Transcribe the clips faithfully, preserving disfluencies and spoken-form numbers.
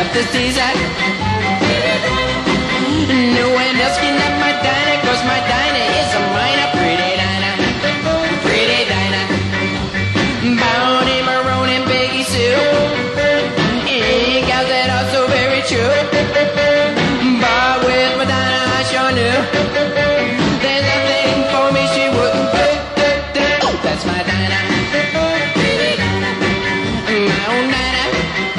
love to tease her. No one else can have my Dinah, cause my Dinah is a minor. Pretty Dinah, pretty Dinah. Bonnie, Maroon, and Peggy Sue. Ain't gals that are so very true. But with my Dinah I sure knew there's nothing for me she wouldn't do. That's my Dinah, my own Dinah.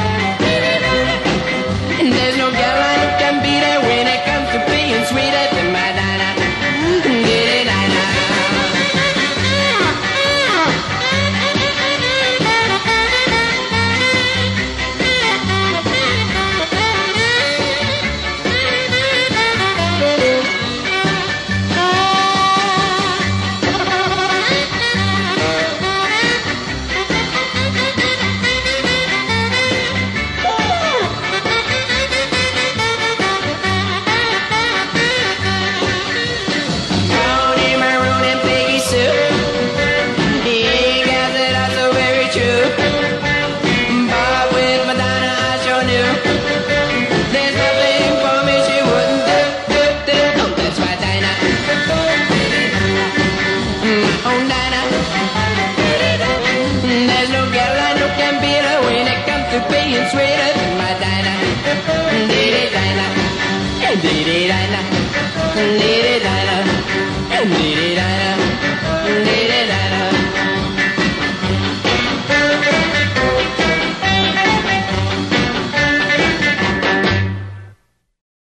There's no gal I know can beat her when it comes to being sweeter than my Dinah. Diddy Dinah. Bonnie, Maroon, and Peggy Sue. Ain't gals that are so very true. But with my Dinah I sure knew there's nothing for me she wouldn't do. do, do. Oh, that's my Dinah, my own Dinah. There's no gal I know can beat her when it comes to being sweeter than my Dinah. Diddy Dinah, Diddy Dinah, Diddy Dinah, Diddy